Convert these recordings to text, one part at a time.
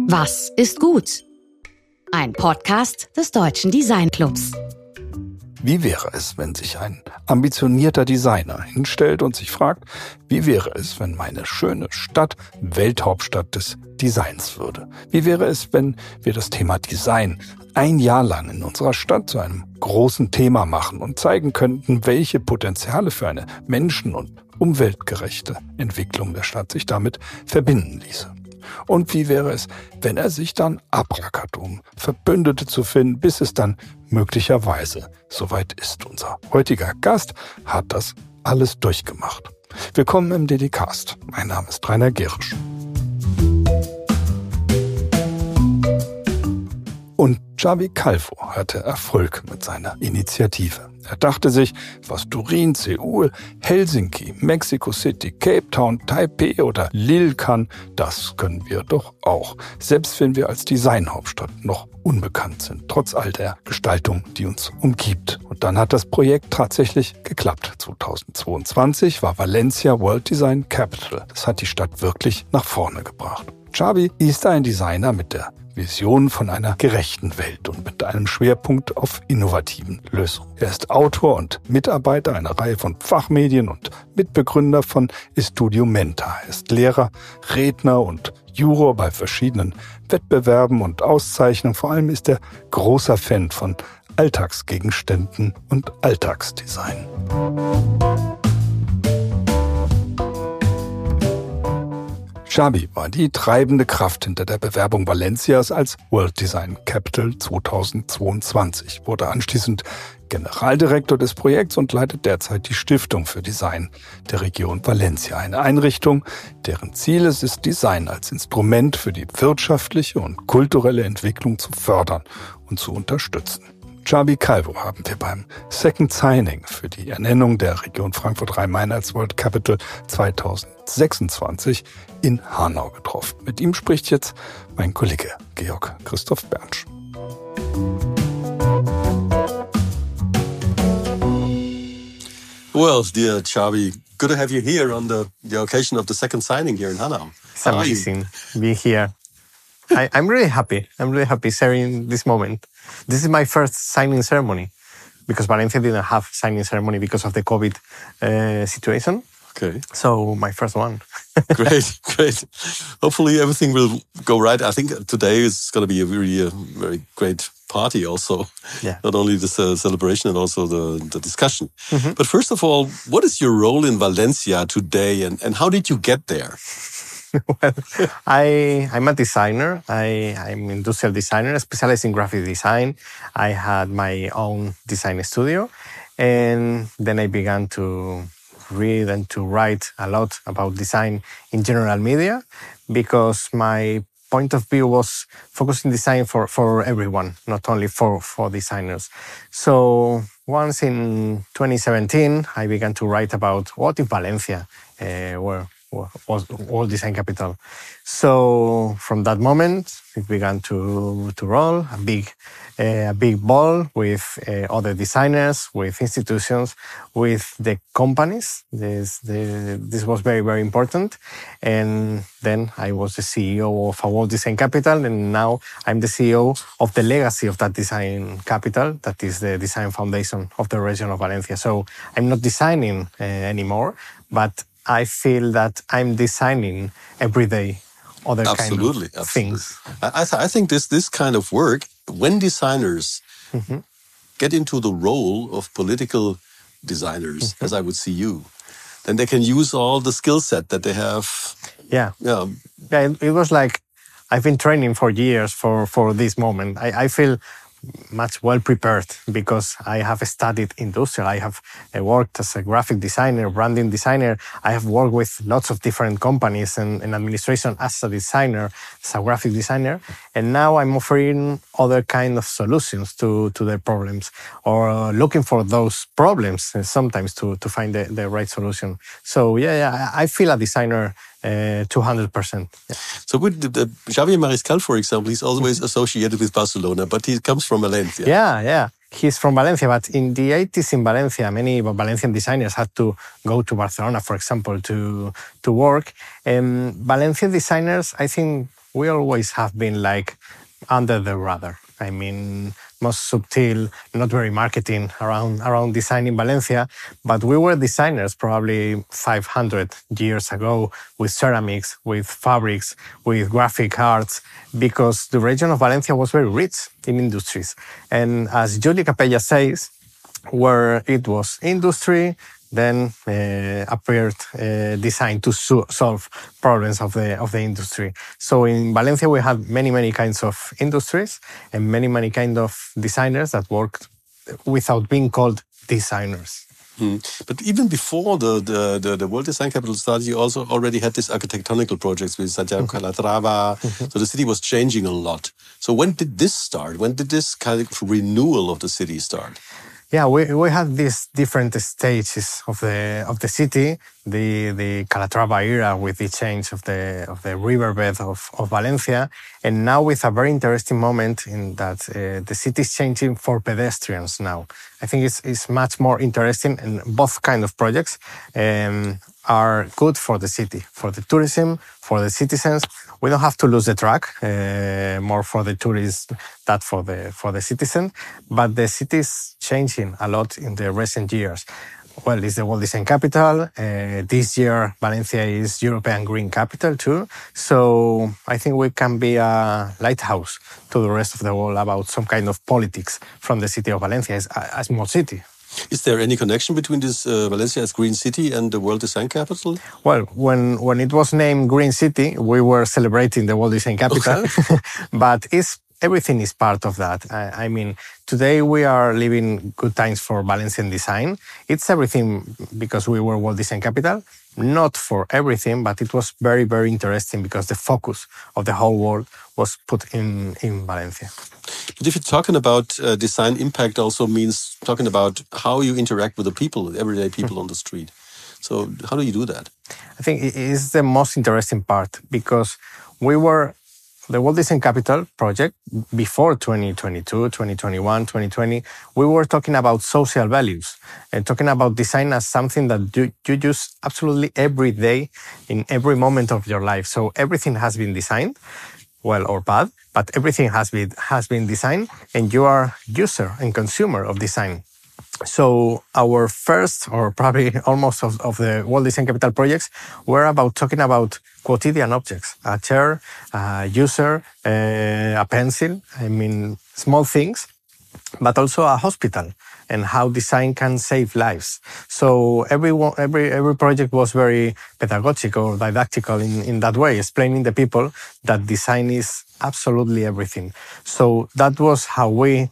Was ist gut? Ein Podcast des Deutschen Designclubs. Wie wäre es, wenn sich ein ambitionierter Designer hinstellt und sich fragt, wie wäre es, wenn meine schöne Stadt Welthauptstadt des Designs würde? Wie wäre es, wenn wir das Thema Design ein Jahr lang in unserer Stadt zu einem großen Thema machen und zeigen könnten, welche Potenziale für eine menschen- und umweltgerechte Entwicklung der Stadt sich damit verbinden ließe? Und wie wäre es, wenn er sich dann abrackert, um Verbündete zu finden, bis es dann möglicherweise soweit ist? Unser heutiger Gast hat das alles durchgemacht. Willkommen im DD-Cast. Mein Name ist Rainer Gerisch. Und Xabi Calvo hatte Erfolg mit seiner Initiative. Er dachte sich, was Turin, Seoul, Helsinki, Mexico City, Cape Town, Taipei oder Lille kann, das können wir doch auch. Selbst wenn wir als Designhauptstadt noch unbekannt sind, trotz all der Gestaltung, die uns umgibt. Und dann hat das Projekt tatsächlich geklappt. 2022 war Valencia World Design Capital. Das hat die Stadt wirklich nach vorne gebracht. Xabi ist ein Designer mit der Vision von einer gerechten Welt und mit einem Schwerpunkt auf innovativen Lösungen. Er ist Autor und Mitarbeiter einer Reihe von Fachmedien und Mitbegründer von Estudio Menta. Er ist Lehrer, Redner und Juror bei verschiedenen Wettbewerben und Auszeichnungen. Vor allem ist er großer Fan von Alltagsgegenständen und Alltagsdesign. Xabi war die treibende Kraft hinter der Bewerbung Valencias als World Design Capital 2022, wurde anschließend Generaldirektor des Projekts und leitet derzeit die Stiftung für Design der Region Valencia, eine Einrichtung, deren Ziel es ist, Design als Instrument für die wirtschaftliche und kulturelle Entwicklung zu fördern und zu unterstützen. Xabi Calvo haben wir beim Second Signing für die Ernennung der Region Frankfurt-Rhein-Main als World Capital 2026 in Hanau getroffen. Mit ihm spricht jetzt mein Kollege Georg Christoph Bernsch. Well, dear Xabi, good to have you here on the occasion of the second signing here in Hanau. It's amazing to be here. I'm really happy. I'm really happy sharing this moment. This is my first signing ceremony because Valencia didn't have signing ceremony because of the COVID situation. Okay. So my first one. Great. Hopefully everything will go right. I think today is going to be a very great party also. Yeah. Not only the celebration and also the discussion. Mm-hmm. But first of all, what is your role in Valencia today and how did you get there? Well, I'm a designer. I'm an industrial designer, specialized in graphic design. I had my own design studio. And then I began to read and to write a lot about design in general media because my point of view was focusing design for everyone, not only for designers. So once in 2017, I began to write about what in Valencia was World Design Capital. So from that moment, it began to roll a big ball with other designers, with institutions, with the companies. This was very, very important. And then I was the CEO of a World Design Capital, and now I'm the CEO of the legacy of that design capital, that is the Design Foundation of the region of Valencia. So I'm not designing anymore, but I feel that I'm designing every day other kind of things. I think this kind of work, when designers get into the role of political designers, as I would see you, then they can use all the skill set that they have. Yeah, it was like I've been training for years for this moment. I feel much well prepared because I have studied industrial. I have worked as a graphic designer, branding designer. I have worked with lots of different companies and administration as a designer, as a graphic designer. And now I'm offering other kind of solutions to their problems or looking for those problems sometimes to find the right solution. So yeah, I feel a designer 200%. Yeah. So with Xavi Mariscal, for example, he's always associated with Barcelona, but he comes from Valencia. Yeah. he's from Valencia, but in the 80s in Valencia, many Valencian designers had to go to Barcelona, for example, to work. And Valencian designers, I think we always have been like under the radar. I mean, most subtle, not very marketing around design in Valencia, but we were designers probably 500 years ago with ceramics, with fabrics, with graphic arts, because the region of Valencia was very rich in industries. And as Juli Capella says, where it was industry, then appeared design to solve problems of the industry. So in Valencia we had many kinds of industries and many kind of designers that worked without being called designers. But even before the World Design Capital started, you also already had these architectonical projects with Santiago Calatrava. So the city was changing a lot. So when did this start? When did this kind of renewal of the city start? Yeah, we had these different stages of the city. The Calatrava era with the change of the riverbed of Valencia, and now with a very interesting moment in that the city is changing for pedestrians now. I think it's much more interesting, and both kind of projects are good for the city, for the tourism, for the citizens. We don't have to lose the track, more for the tourists than for the citizen. But the city is changing a lot in the recent years. Well, it's the World Design Capital. This year, Valencia is European Green Capital too. So I think we can be a lighthouse to the rest of the world about some kind of politics from the city of Valencia. It's a small city. Is there any connection between this Valencia as Green City and the World Design Capital? Well, when it was named Green City, we were celebrating the World Design Capital, okay. But everything is part of that. I mean, today we are living good times for Valencian design. It's everything because we were World Design Capital. Not for everything, but it was very interesting because the focus of the whole world was put in Valencia. But if you're talking about design impact, also means talking about how you interact with the people, the everyday people on the street. So how do you do that? I think it is the most interesting part because we were the World Design Capital project before 2022, 2021, 2020. We were talking about social values and talking about design as something that you use absolutely every day in every moment of your life. So everything has been designed, well or bad, but everything has been designed, and you are user and consumer of design. So our first, or probably almost of the World Design Capital projects, were about talking about quotidian objects, a chair, a user, a pencil, I mean, small things, but also a hospital and how design can save lives. So every project was very pedagogic or didactical in that way, explaining the people that design is absolutely everything. So that was how we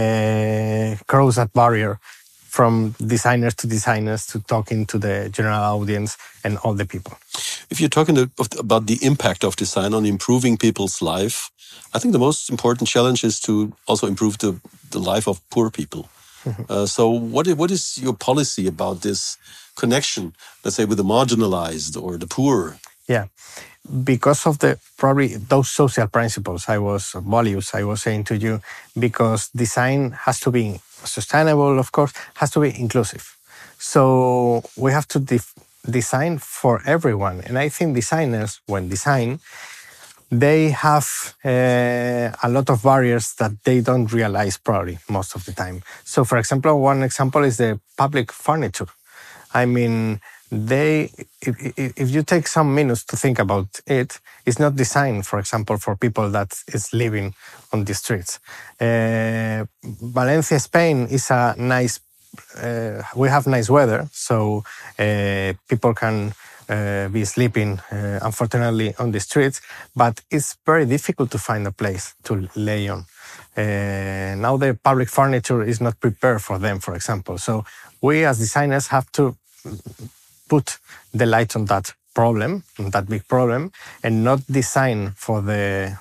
crossed that barrier from designers to talking to the general audience and all the people. If you're talking about the impact of design on improving people's life, I think the most important challenge is to also improve the life of poor people. So what is your policy about this connection, let's say, with the marginalized or the poor? Yeah, because of probably those social principles, values I was saying to you, because design has to be sustainable, of course, has to be inclusive. So we have to design for everyone. And I think designers, when design, they have a lot of barriers that they don't realize probably most of the time. So, for example, one example is the public furniture. I mean, if you take some minutes to think about it, it's not designed, for example, for people that is living on the streets. Valencia, Spain is a nice, we have nice weather, so people can be sleeping, unfortunately, on the streets, but it's very difficult to find a place to lay on. Now the public furniture is not prepared for them, for example. So we as designers have to put the light on that problem, on that big problem, and not design for the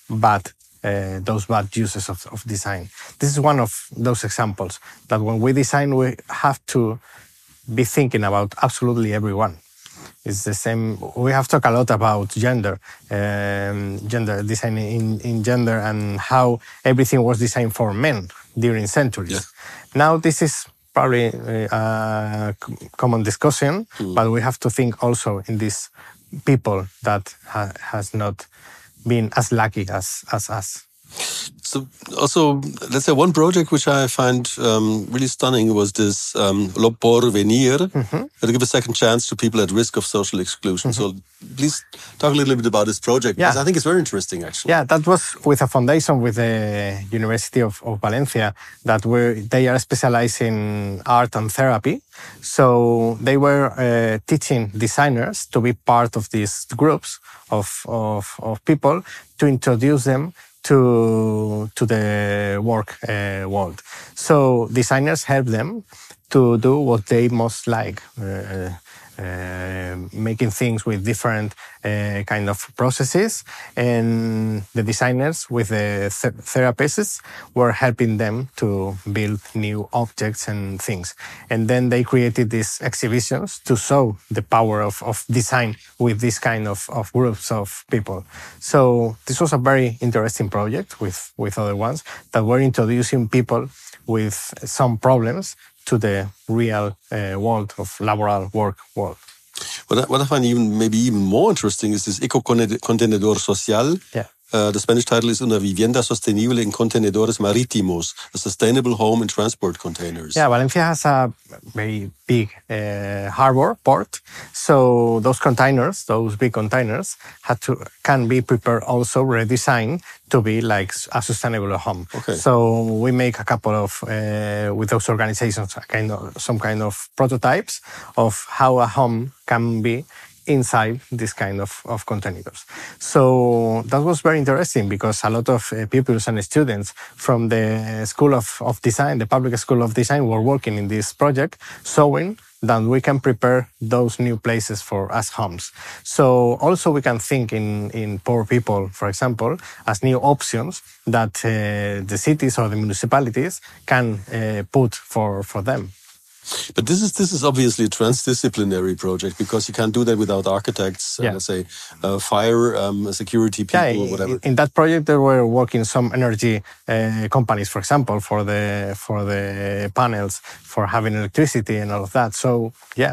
those bad uses of design. This is one of those examples that when we design, we have to be thinking about absolutely everyone. It's the same. We have talked a lot about gender design in gender and how everything was designed for men during centuries. Yeah. Now this is probably a common discussion, but we have to think also in these people that has not been as lucky as us. So also, let's say one project which I find really stunning was this Lo Porvenir, to give a second chance to people at risk of social exclusion. So please talk a little bit about this project, because I think it's very interesting, actually. Yeah, that was with a foundation with the University of Valencia they are specialized in art and therapy. So they were teaching designers to be part of these groups of people to introduce them to the work world. So designers help them to do what they most like, making things with different kind of processes, and the designers with the therapists were helping them to build new objects and things. And then they created these exhibitions to show the power of design with this kind of groups of people. So this was a very interesting project with other ones that were introducing people with some problems to the real world of laboral work world. What I find maybe even more interesting is this Ecocontenedor Social. Yeah. The Spanish title is Una vivienda sostenible en contenedores marítimos, a sustainable home in transport containers. Yeah, Valencia has a very big harbor port, so those big containers, can be prepared, also redesigned to be like a sustainable home. Okay. So we make a couple of with those organizations some kind of prototypes of how a home can be inside this kind of containers. So that was very interesting, because a lot of pupils and students from the School of Design, the Public School of Design, were working in this project, showing that we can prepare those new places for as homes. So also we can think in poor people, for example, as new options that the cities or the municipalities can put for them. But this is obviously a transdisciplinary project, because you can't do that without architects, let's say fire, security people, whatever. In that project, there were working some energy companies, for example, for the panels, for having electricity and all of that. So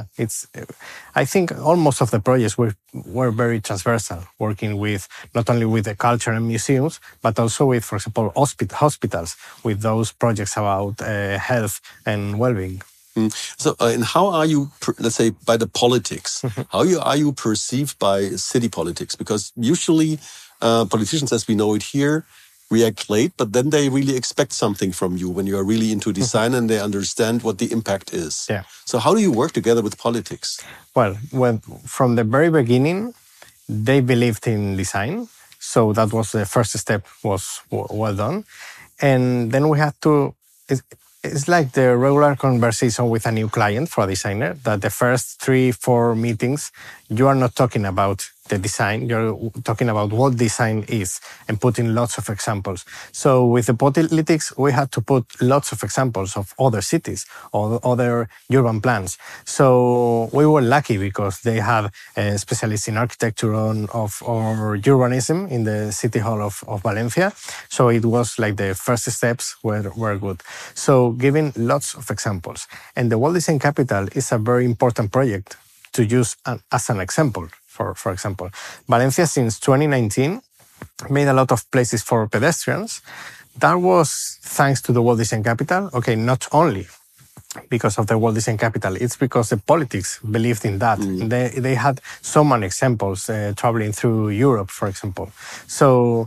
I think almost of the projects were very transversal, working with not only with the culture and museums, but also with, for example, hospitals, with those projects about health and well-being. So, and how are you, let's say, by the politics? How are you perceived by city politics? Because usually politicians, as we know it here, react late, but then they really expect something from you when you are really into design and they understand what the impact is. Yeah. So how do you work together with politics? Well, from the very beginning, they believed in design. So that was the first step, was well done. And then we had to... It's like the regular conversation with a new client for a designer, that the first 3-4 meetings, you are not talking about the design, you're talking about what design is and putting lots of examples. So with the politics, we had to put lots of examples of other cities or other urban plans. So we were lucky because they had a specialist in architecture or urbanism in the City Hall of Valencia. So it was like the first steps were good. So giving lots of examples. And the World Design Capital is a very important project to use as an example. For example, Valencia since 2019 made a lot of places for pedestrians. That was thanks to the World Design Capital. Okay, not only because of the World Design Capital, it's because the politics believed in that. They had so many examples traveling through Europe, for example. So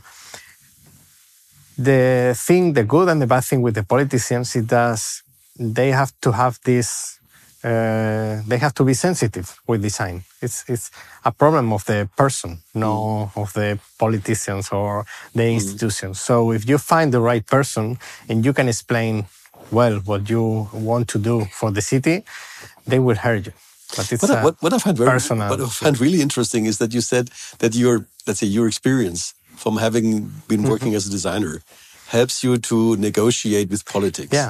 the good and the bad thing with the politicians is that they have to have this. They have to be sensitive with design. It's a problem of the person, not of the politicians or the institutions. So if you find the right person and you can explain well what you want to do for the city, they will hear you. But it's what I find personal. What I find really interesting is that you said that your experience from having been working as a designer helps you to negotiate with politics. Yeah.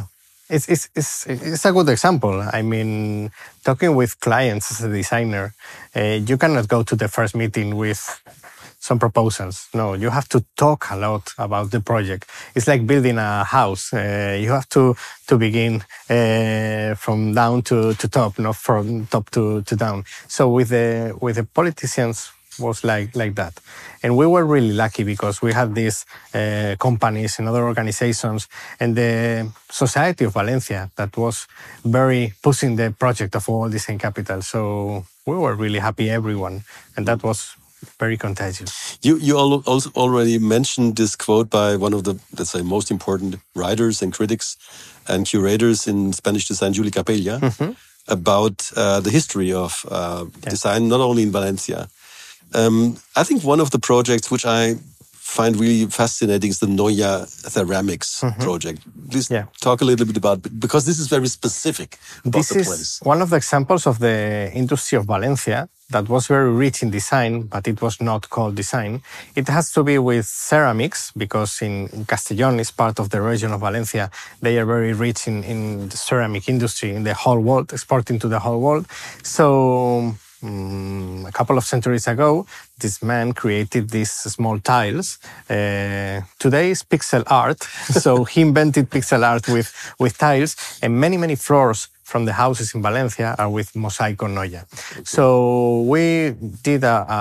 It's a good example. I mean, talking with clients as a designer, you cannot go to the first meeting with some proposals. No, you have to talk a lot about the project. It's like building a house. You have to begin from down to top, not from top to down. So with the politicians was like that. And we were really lucky because we had these companies and other organizations and the Society of Valencia that was very pushing the project of World Design Capital. So we were really happy, everyone. And that was very contagious. You also already mentioned this quote by one of the, let's say, most important writers and critics and curators in Spanish design, Juli Capella, about the history of design, not only in Valencia. I think one of the projects which I find really fascinating is the Noya Ceramics project. Please talk a little bit about it, because this is very specific about the place. This is one of the examples of the industry of Valencia that was very rich in design, but it was not called design. It has to be with ceramics, because in Castellón is part of the region of Valencia. They are very rich in the ceramic industry in the whole world, exporting to the whole world. So a couple of centuries ago, this man created these small tiles. Today is pixel art. So he invented pixel art with tiles, and many floors from the houses in Valencia are with Mosaico Noya. So we did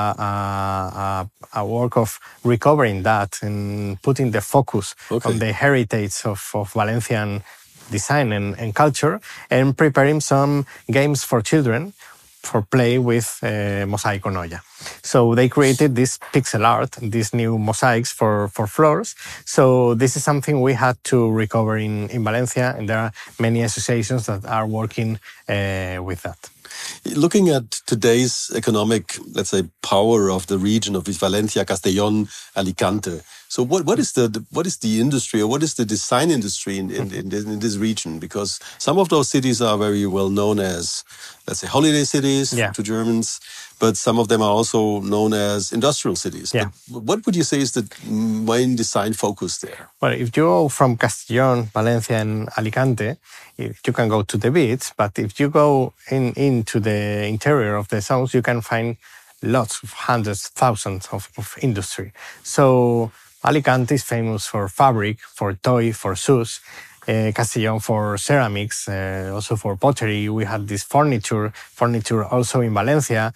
a work of recovering that and putting the focus on the heritage of Valencian design and culture, and preparing some games for children for play with Mosaico Noya. So they created this pixel art, these new mosaics for floors. So this is something we had to recover in Valencia, and there are many associations that are working with that. Looking at today's economic, let's say, power of the region of Valencia, Castellón, Alicante. So what is the industry, or what is the design industry in this region? Because some of those cities are very well known as, let's say, holiday cities to Germans, but some of them are also known as industrial cities. Yeah. But what would you say is the main design focus there? Well, if you go from Castellón, Valencia, and Alicante, you can go to the beach, but if you go into the interior of the zones, you can find lots of hundreds, thousands of industry. So Alicante is famous for fabric, for toy, for shoes. Castellón for ceramics, also for pottery. We had this furniture also in Valencia.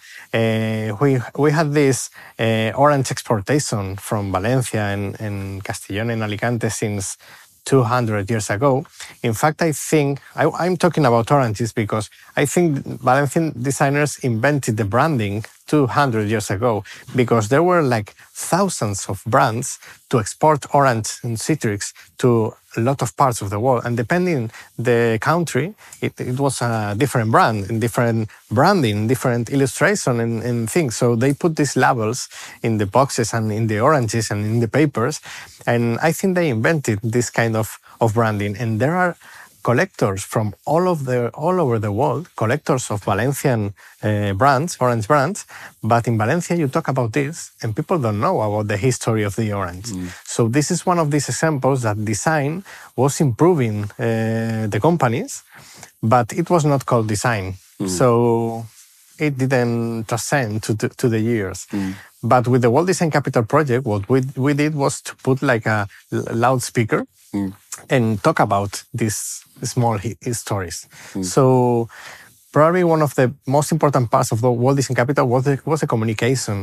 We had this orange exportation from Valencia and Castellón and Alicante since 200 years ago. In fact, I think, I'm talking about oranges because I think Valencian designers invented the branding 200 years ago, because there were like thousands of brands to export orange and citrus to a lot of parts of the world. And depending the country, it was a different brand and different branding, different illustration and things. So they put these labels in the boxes and in the oranges and in the papers. And I think they invented this kind of branding. And there are collectors from all over the world, collectors of Valencian brands, orange brands. But in Valencia, you talk about this, and people don't know about the history of the orange. So this is one of these examples that design was improving the companies, but it was not called design. So it didn't transcend to the years. But with the World Design Capital project, what we did was to put like a loudspeaker and talk about these small stories. So probably one of the most important parts of the World Design Capital was the communication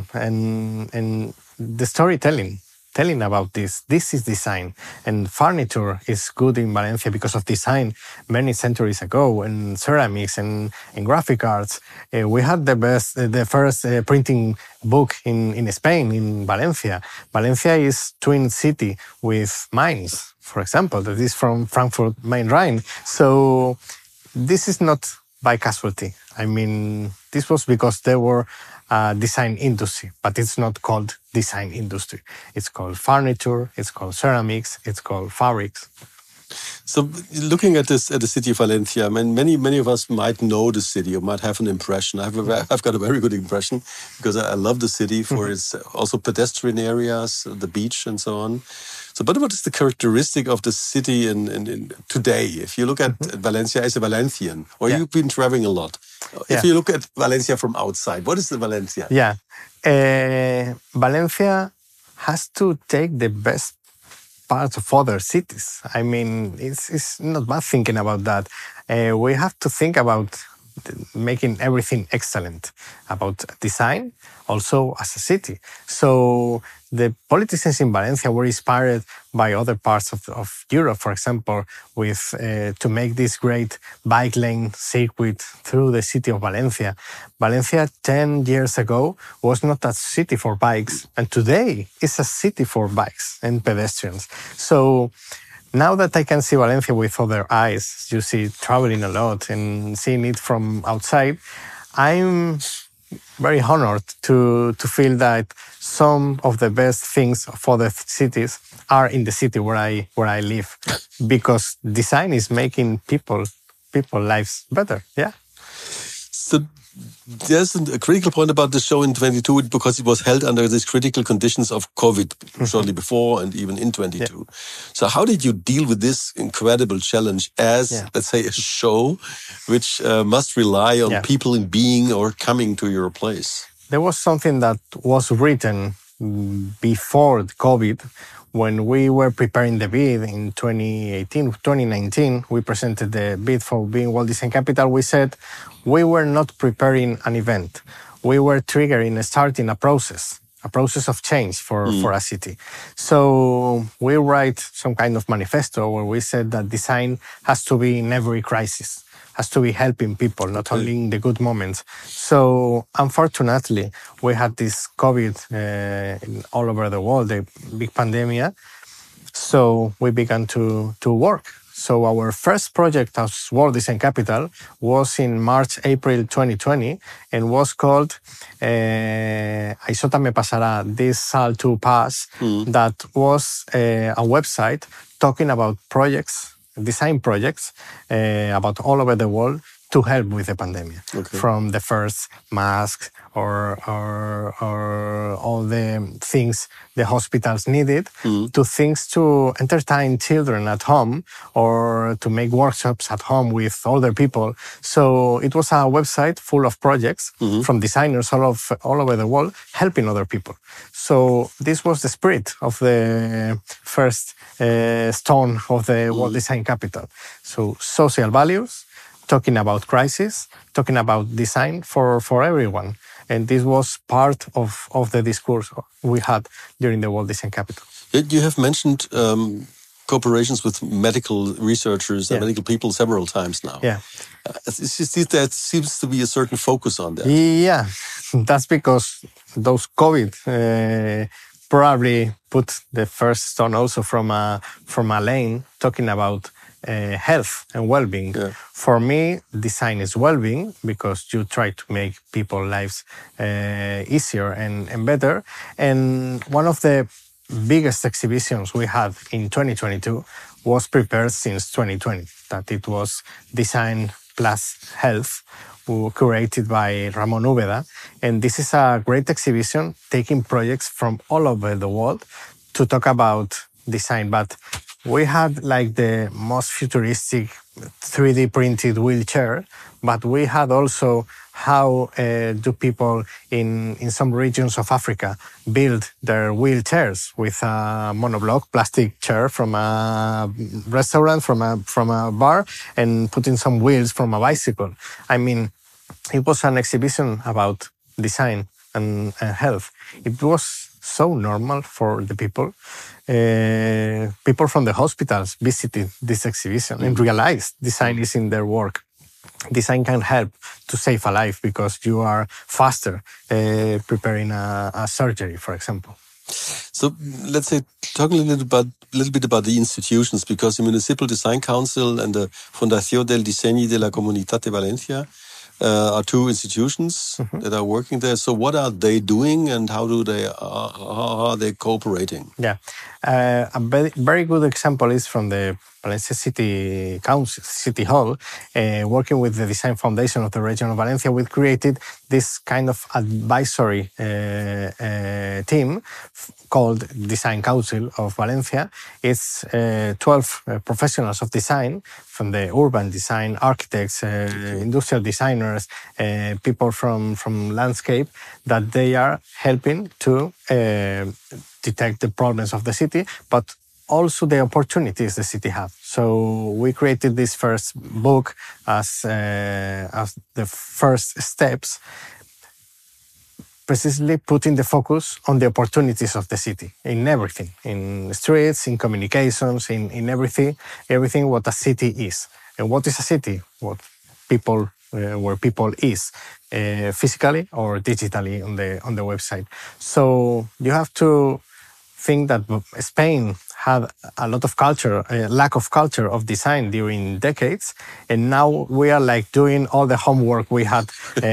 and the storytelling. Telling about this. This is design. And furniture is good in Valencia because of design many centuries ago, and ceramics and graphic arts. We had the first printing book in Spain, in Valencia. Valencia is twin city with Mainz, for example, that is from Frankfurt Main Rhine. So this is not by casualty. I mean, this was because there were design industry, but it's not called design industry. It's called furniture, it's called ceramics, it's called fabrics. So looking at the city of Valencia, I mean, many of us might know the city or might have an impression. I've got a very good impression because I love the city for its also pedestrian areas, the beach and so on. So, but what is the characteristic of the city in today? If you look at Valencia as a Valencian, or you've been traveling a lot, if you look at Valencia from outside, what is the Valencia? Yeah. Valencia has to take the best parts of other cities. I mean, it's not bad thinking about that. We have to think about making everything excellent, about design, also as a city. So the politicians in Valencia were inspired by other parts of Europe, for example, with to make this great bike lane circuit through the city of Valencia. Valencia 10 years ago was not a city for bikes, and today it's a city for bikes and pedestrians. So now that I can see Valencia with other eyes, you see traveling a lot and seeing it from outside, I'm very honored to feel that some of the best things for the cities are in the city where I live, because design is making people lives better. Yeah. So there's a critical point about the show in 22 because it was held under these critical conditions of COVID shortly before and even in 22. Yeah. So how did you deal with this incredible challenge as, let's say, a show which must rely on people in being or coming to your place? There was something that was written before COVID. When we were preparing the bid in 2019, we presented the bid for being World Design Capital. We said we were not preparing an event. We were starting a process of change for a city. So we write some kind of manifesto where we said that design has to be in every crisis, has to be helping people, not only in the good moments. So unfortunately, we had this COVID all over the world, the big pandemic. So we began to work. So our first project as World Design Capital was in March, April 2020, and was called Això també passarà, This Shall Too Pass. That was a website talking about projects, design projects about all over the world to help with the pandemic. From the first masks or all the things the hospitals needed to things to entertain children at home or to make workshops at home with older people. So it was a website full of projects from designers all over the world helping other people. So this was the spirit of the first stone of the World Design Capital. So social values, talking about crisis, talking about design for everyone. And this was part of the discourse we had during the World Design Capital. You have mentioned cooperations with medical researchers and medical people several times now. Yeah. That seems to be a certain focus on that. Yeah, that's because those COVID probably put the first stone also from a lane talking about health and well-being. Yeah. For me, design is well-being because you try to make people's lives easier and better. And one of the biggest exhibitions we had in 2022 was prepared since 2020. That it was Design Plus Health, curated by Ramon Úbeda. And this is a great exhibition taking projects from all over the world to talk about design. But we had like the most futuristic 3D printed wheelchair, but we had also how do people in some regions of Africa build their wheelchairs with a monoblock plastic chair from a restaurant, from a bar, and putting some wheels from a bicycle. I mean, it was an exhibition about design and health. It was so normal for the people. People from the hospitals visited this exhibition and realized design is in their work. Design can help to save a life because you are faster preparing a surgery, for example. So let's say, talk a little bit about the institutions, because the Municipal Design Council and the Fundación del Diseño de la Comunitat de Valencia are two institutions that are working there. So what are they doing and how are they cooperating? Yeah, a very good example is from the Valencia City Council, City Hall, working with the Design Foundation of the region of Valencia, we created this kind of advisory team called Design Council of Valencia. It's 12 professionals of design, from the urban design, architects, industrial designers, people from landscape, that they are helping to detect the problems of the city, but also the opportunities the city has. So we created this first book as the first steps, precisely putting the focus on the opportunities of the city in everything, in streets, in communications, in everything what a city is. And what is a city? What people, where people is, physically or digitally on the website. So you have to think that Spain had a lot of culture, a lack of culture of design during decades, and now we are like doing all the homework we had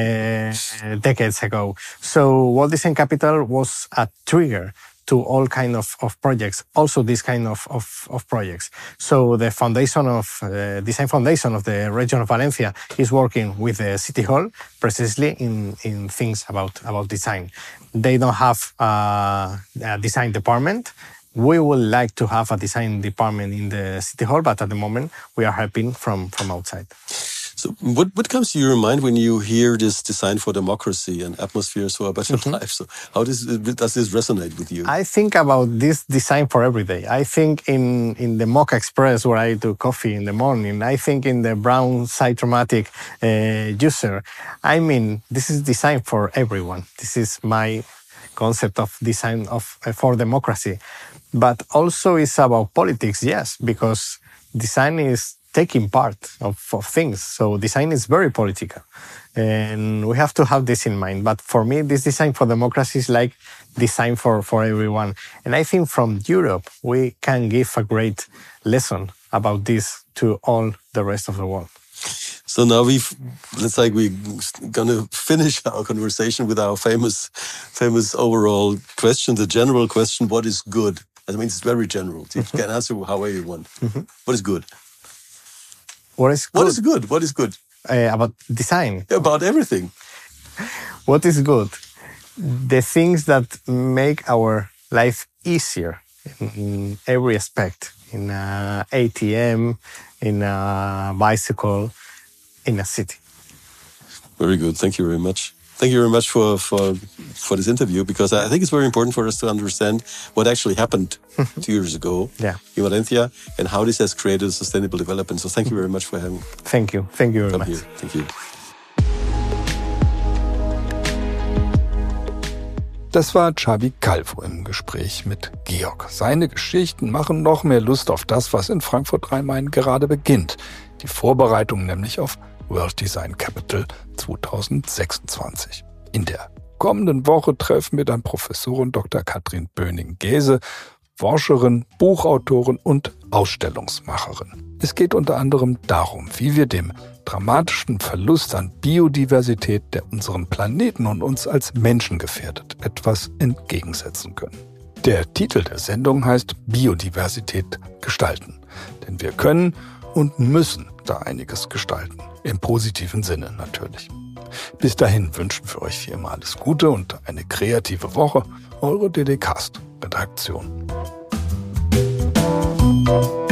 decades ago. So World Design Capital was a trigger to all kind of projects, also this kind of projects. So the foundation of Design Foundation of the region of Valencia is working with the City Hall precisely in things about design. They don't have a design department. We would like to have a design department in the City Hall, but at the moment we are helping from outside. So what comes to your mind when you hear this design for democracy and atmospheres for a better life? So how does this resonate with you? I think about this design for every day. I think in the Mocha Express, where I do coffee in the morning. I think in the Brown Cytomatic juicer. I mean, this is design for everyone. This is my concept of design for democracy. But also it's about politics, yes, because design is taking part of things. So design is very political. And we have to have this in mind. But for me, this design for democracy is like design for everyone. And I think from Europe, we can give a great lesson about this to all the rest of the world. So now we're gonna finish our conversation with our famous overall question, the general question: what is good? I mean, it's very general. You can answer however you want. What is good? What is good? What is good? What is good? About design. About everything. What is good? The things that make our life easier in every aspect. In an ATM, in a bicycle, in a city. Very good. Thank you very much. Thank you very much for this interview, because I think it's very important for us to understand what actually happened 2 years ago in Valencia and how this has created sustainable development. So thank you very much for having me. Thank you. Thank you very much. Here. Thank you. Das war Xavi Calvo im Gespräch mit Georg. Seine Geschichten machen noch mehr Lust auf das, was in Frankfurt Rhein-Main gerade beginnt. Die Vorbereitung nämlich auf World Design Capital 2026. In der kommenden Woche treffen wir dann Professorin Dr. Katrin Böning-Gäse, Forscherin, Buchautorin und Ausstellungsmacherin. Es geht unter anderem darum, wie wir dem dramatischen Verlust an Biodiversität, der unseren Planeten und uns als Menschen gefährdet, etwas entgegensetzen können. Der Titel der Sendung heißt Biodiversität gestalten. Denn wir können und müssen da einiges gestalten. Im positiven Sinne natürlich. Bis dahin wünschen wir euch wie immer alles Gute und eine kreative Woche. Eure DD Cast Redaktion.